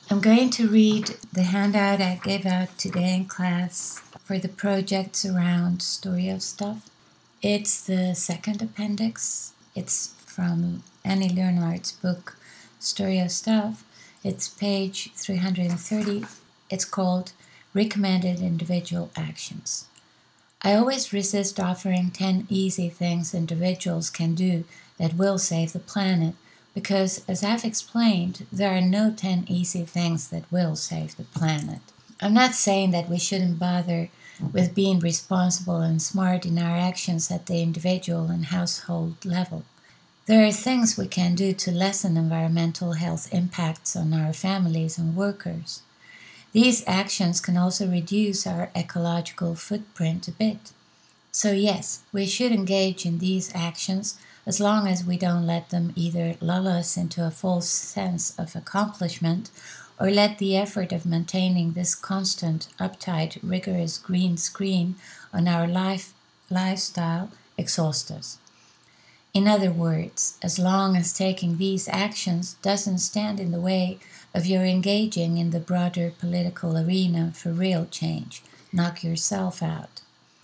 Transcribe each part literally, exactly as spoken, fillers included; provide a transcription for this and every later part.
I'm going to read the handout I gave out today in class for the projects around Story of Stuff. It's the second appendix. It's from Annie Leonard's book, Story of Stuff. It's page three hundred thirty. It's called Recommended Individual Actions. I always resist offering ten easy things individuals can do that will save the planet, because, as I've explained, there are no ten easy things that will save the planet. I'm not saying that we shouldn't bother with being responsible and smart in our actions at the individual and household level. There are things we can do to lessen environmental health impacts on our families and workers. These actions can also reduce our ecological footprint a bit. So, yes, we should engage in these actions as long as we don't let them either lull us into a false sense of accomplishment or let the effort of maintaining this constant, uptight, rigorous green screen on our life, lifestyle exhaust us. In other words, as long as taking these actions doesn't stand in the way of your engaging in the broader political arena for real change, knock yourself out.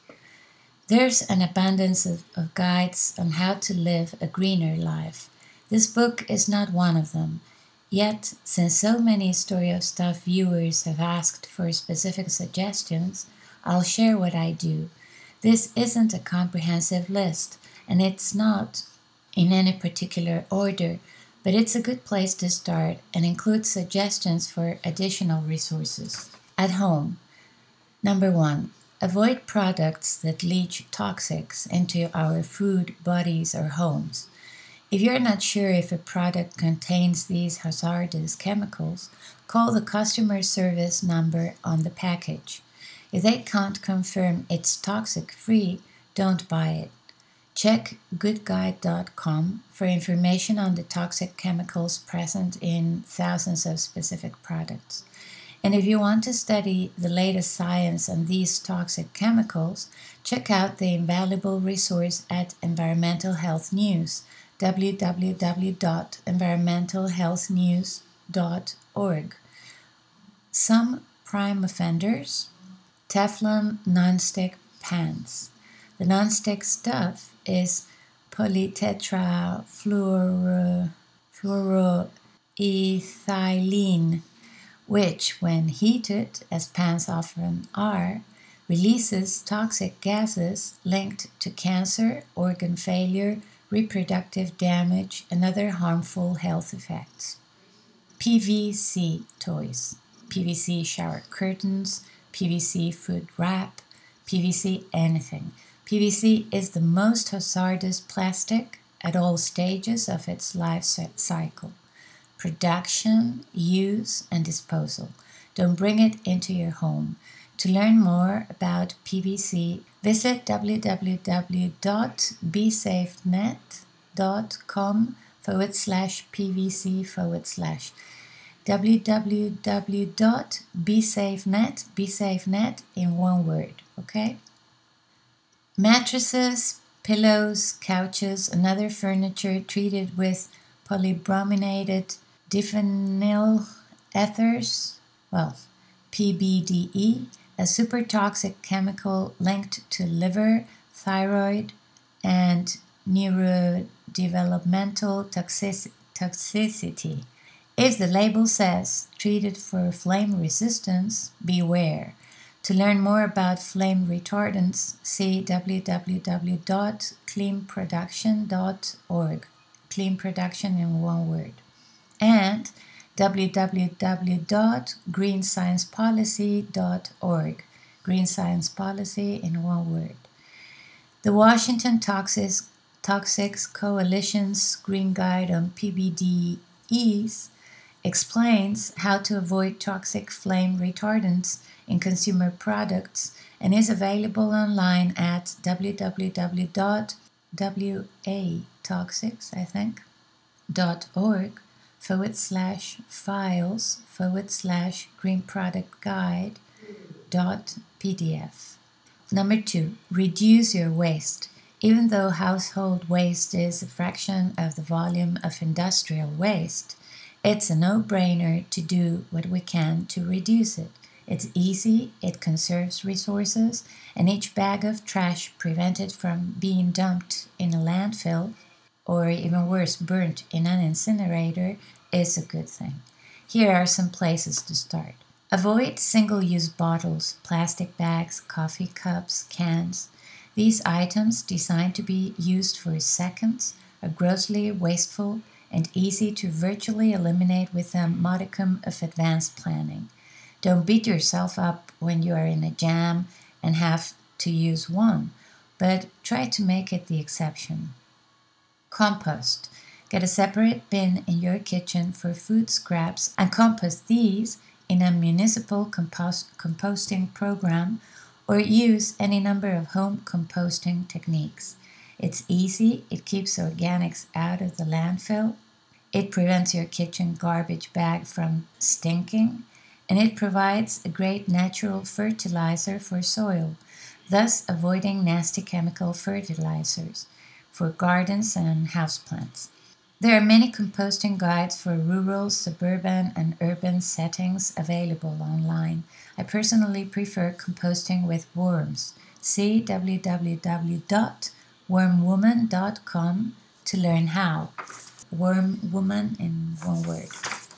There's an abundance of, of guides on how to live a greener life. This book is not one of them. Yet, since so many Story of Stuff viewers have asked for specific suggestions, I'll share what I do. This isn't a comprehensive list, and it's not in any particular order, but it's a good place to start and includes suggestions for additional resources. At home, number one, avoid products that leach toxics into our food, bodies, or homes. If you're not sure if a product contains these hazardous chemicals, call the customer service number on the package. If they can't confirm it's toxic-free, don't buy it. Check good guide dot com for information on the toxic chemicals present in thousands of specific products. And if you want to study the latest science on these toxic chemicals, check out the invaluable resource at Environmental Health News, w w w dot environmental health news dot org. Some prime offenders: Teflon nonstick pans. The nonstick stuff is polytetrafluoroethylene, which, when heated, as pans often are, releases toxic gases linked to cancer, organ failure, reproductive damage, and other harmful health effects. P V C toys, P V C shower curtains, P V C food wrap, P V C anything. P V C is the most hazardous plastic at all stages of its life cycle: production, use, and disposal. Don't bring it into your home. To learn more about P V C, visit w w w dot b safe net dot com forward slash PVC forward slash www.bsafenet, bsafenet in one word, okay? Mattresses, pillows, couches, and other furniture treated with polybrominated diphenyl ethers, well, P B D E, a super toxic chemical linked to liver, thyroid, and neurodevelopmental toxic- toxicity. If the label says treated for flame resistance, beware. To learn more about flame retardants, see w w w dot clean production dot org. Clean production in one word. And w w w dot green science policy dot org. Green Science Policy in one word. The Washington Toxics, Toxics Coalition's Green Guide on P B D Es explains how to avoid toxic flame retardants in consumer products and is available online at w w w dot watoxics, I think, dot org forward slash files forward slash green product guide dot pdf. Number two, reduce your waste. Even though household waste is a fraction of the volume of industrial waste, It's a no-brainer to do what we can to reduce it. It's easy, it conserves resources, and each bag of trash prevented from being dumped in a landfill, or even worse, burnt in an incinerator, is a good thing. Here are some places to start. Avoid single-use bottles, plastic bags, coffee cups, cans. These items, designed to be used for seconds, are grossly wasteful and easy to virtually eliminate with a modicum of advanced planning. Don't beat yourself up when you are in a jam and have to use one, but try to make it the exception. Compost. Get a separate bin in your kitchen for food scraps and compost these in a municipal compost- composting program, or use any number of home composting techniques. It's easy, it keeps organics out of the landfill, it prevents your kitchen garbage bag from stinking, and it provides a great natural fertilizer for soil, thus avoiding nasty chemical fertilizers for gardens and houseplants. There are many composting guides for rural, suburban, and urban settings available online. I personally prefer composting with worms. See w w w dot worm woman dot com to learn how. Worm woman in one word.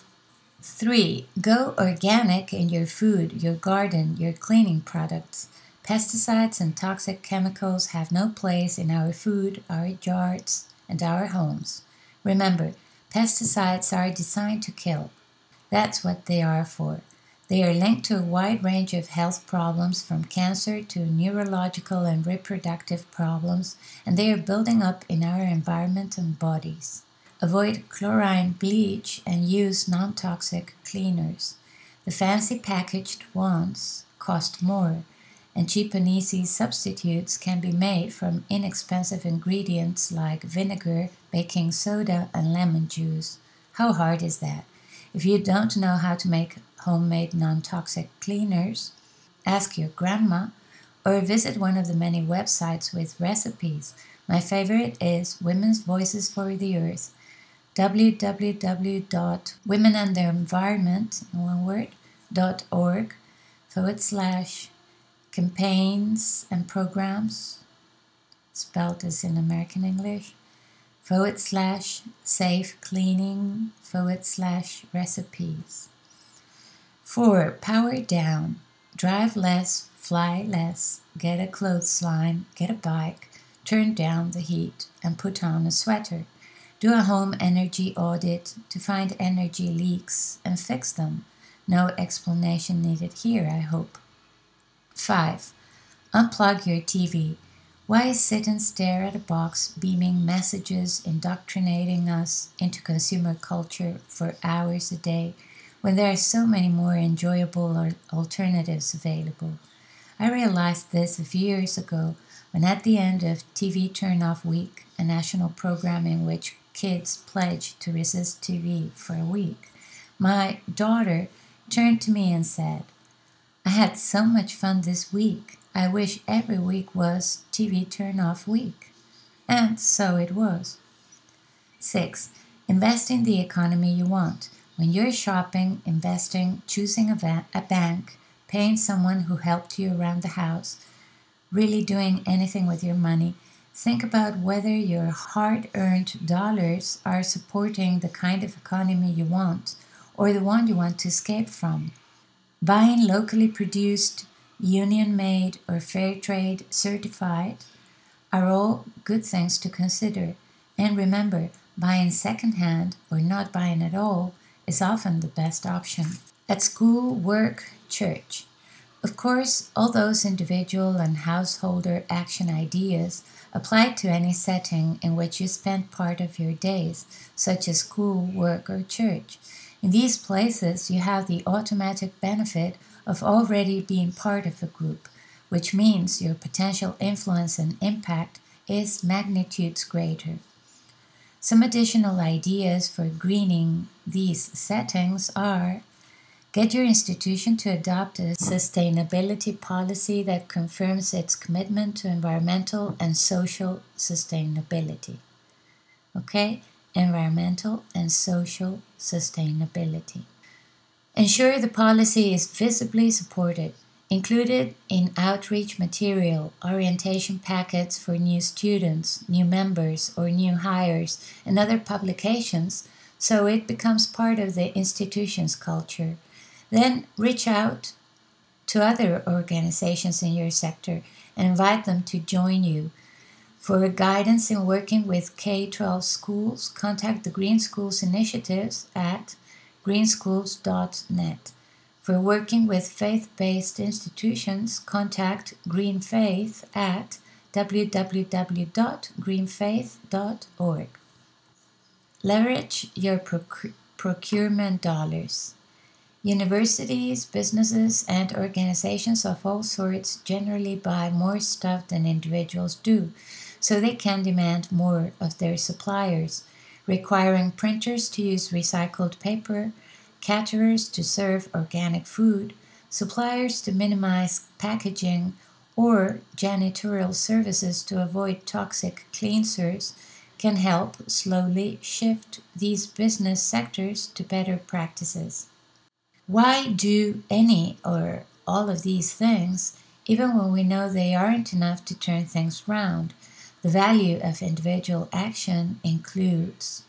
three. Go organic in your food, your garden, your cleaning products. Pesticides and toxic chemicals have no place in our food, our yards, and our homes. Remember, pesticides are designed to kill. That's what they are for. They are linked to a wide range of health problems from cancer to neurological and reproductive problems, and they are building up in our environment and bodies. Avoid chlorine bleach and use non-toxic cleaners. The fancy packaged ones cost more, and cheap and easy substitutes can be made from inexpensive ingredients like vinegar, baking soda, and lemon juice. How hard is that? If you don't know how to make homemade non-toxic cleaners, ask your grandma or visit one of the many websites with recipes. My favorite is Women's Voices for the Earth, w w w dot women and their environment, in one word, dot org forward slash campaigns and programs, spelled as in American English, forward slash safe cleaning, forward slash recipes. four. Power down. Drive less, fly less, get a clothesline, get a bike, turn down the heat, and put on a sweater. Do a home energy audit to find energy leaks and fix them. No explanation needed here, I hope. five. Unplug your T V. Why sit and stare at a box beaming messages indoctrinating us into consumer culture for hours a day when there are so many more enjoyable alternatives available? I realized this a few years ago when at the end of T V Turn-Off Week, a national program in which kids pledge to resist T V for a week, my daughter turned to me and said, "I had so much fun this week. I wish every week was T V turn-off week." And so it was. six. Invest in the economy you want. When you're shopping, investing, choosing a, va- a bank, paying someone who helped you around the house, really doing anything with your money, think about whether your hard-earned dollars are supporting the kind of economy you want or the one you want to escape from. Buying locally produced, union-made, or fair trade certified are all good things to consider. And remember, buying second-hand or not buying at all is often the best option. At school, work, church. Of course, all those individual and householder action ideas apply to any setting in which you spend part of your days, such as school, work, or church. In these places, you have the automatic benefit of already being part of a group, which means your potential influence and impact is magnitudes greater. Some additional ideas for greening these settings are: get your institution to adopt a sustainability policy that confirms its commitment to environmental and social sustainability. Okay? environmental and social sustainability. Ensure the policy is visibly supported, included in outreach material, orientation packets for new students, new members, or new hires, and other publications, so it becomes part of the institution's culture. Then reach out to other organizations in your sector and invite them to join you. For guidance in working with K twelve schools, contact the Green Schools Initiatives at green schools dot net. For working with faith-based institutions, contact Green Faith at w w w dot green faith dot org. Leverage your proc- procurement dollars. Universities, businesses, and organizations of all sorts generally buy more stuff than individuals do, so they can demand more of their suppliers, requiring printers to use recycled paper, caterers to serve organic food, suppliers to minimize packaging, or janitorial services to avoid toxic cleansers can help slowly shift these business sectors to better practices. Why do any or all of these things, even when we know they aren't enough to turn things round? The value of individual action includes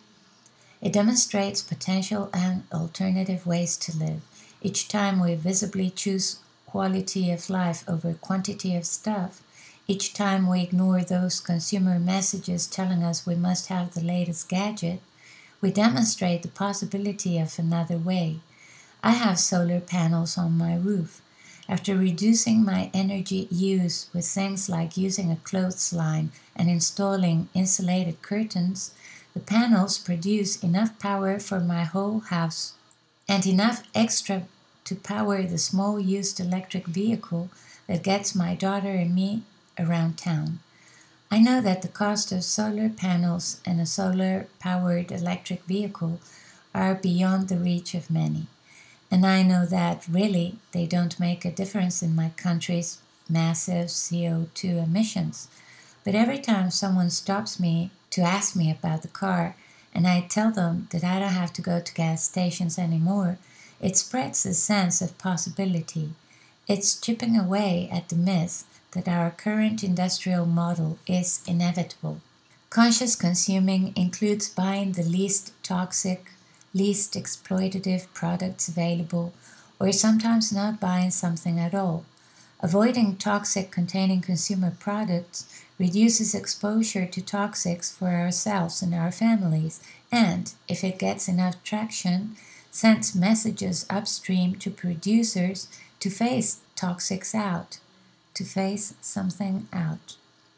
it demonstrates potential and alternative ways to live. Each time we visibly choose quality of life over quantity of stuff, each time we ignore those consumer messages telling us we must have the latest gadget, we demonstrate the possibility of another way. I have solar panels on my roof. After reducing my energy use with things like using a clothesline and installing insulated curtains, the panels produce enough power for my whole house and enough extra to power the small used electric vehicle that gets my daughter and me around town. I know that the cost of solar panels and a solar powered electric vehicle are beyond the reach of many. And I know that really they don't make a difference in my country's massive C O two emissions. But every time someone stops me to ask me about the car and I tell them that I don't have to go to gas stations anymore, it spreads a sense of possibility. It's chipping away at the myth that our current industrial model is inevitable. Conscious consuming includes buying the least toxic, least exploitative products available, or sometimes not buying something at all. Avoiding toxic containing consumer products reduces exposure to toxics for ourselves and our families, and, if it gets enough traction, sends messages upstream to producers to phase toxics out, to phase something out,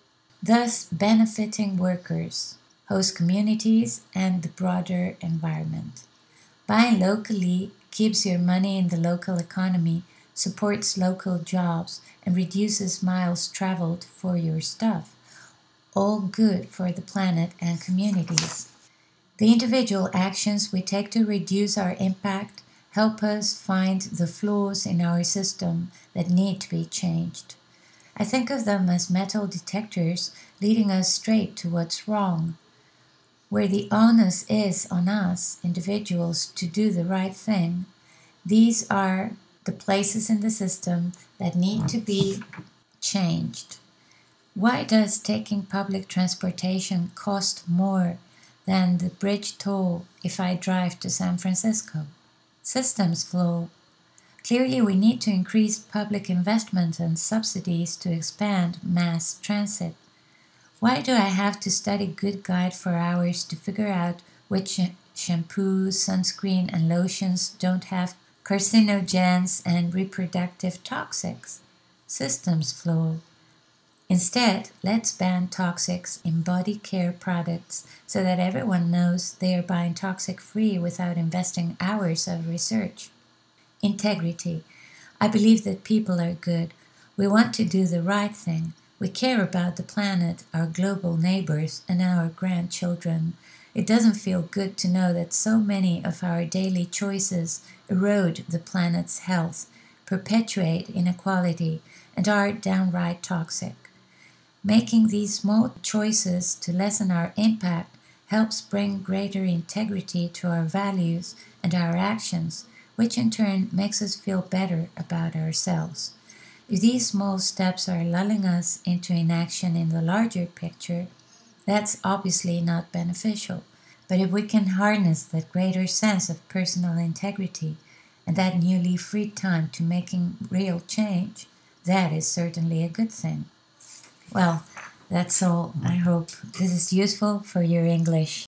thus benefiting workers, host communities, and the broader environment. Buying locally keeps your money in the local economy, supports local jobs, and reduces miles traveled for your stuff. All good for the planet and communities. The individual actions we take to reduce our impact help us find the flaws in our system that need to be changed. I think of them as metal detectors leading us straight to what's wrong. Where the onus is on us, individuals, to do the right thing, these are the places in the system that need to be changed. Why does taking public transportation cost more than the bridge toll if I drive to San Francisco? Systems flaw. Clearly, we need to increase public investment and subsidies to expand mass transit. Why do I have to study Good Guide for hours to figure out which sh- shampoos, sunscreen, and lotions don't have carcinogens and reproductive toxics? Systems flaw. Instead, let's ban toxics in body care products so that everyone knows they are buying toxic free without investing hours of research. Integrity. I believe that people are good. We want to do the right thing. We care about the planet, our global neighbors, and our grandchildren. It doesn't feel good to know that so many of our daily choices erode the planet's health, perpetuate inequality, and are downright toxic. Making these small choices to lessen our impact helps bring greater integrity to our values and our actions, which in turn makes us feel better about ourselves. If these small steps are lulling us into inaction in the larger picture, that's obviously not beneficial. But if we can harness that greater sense of personal integrity and that newly freed time to making real change, that is certainly a good thing. Well, that's all. I hope this is useful for your English.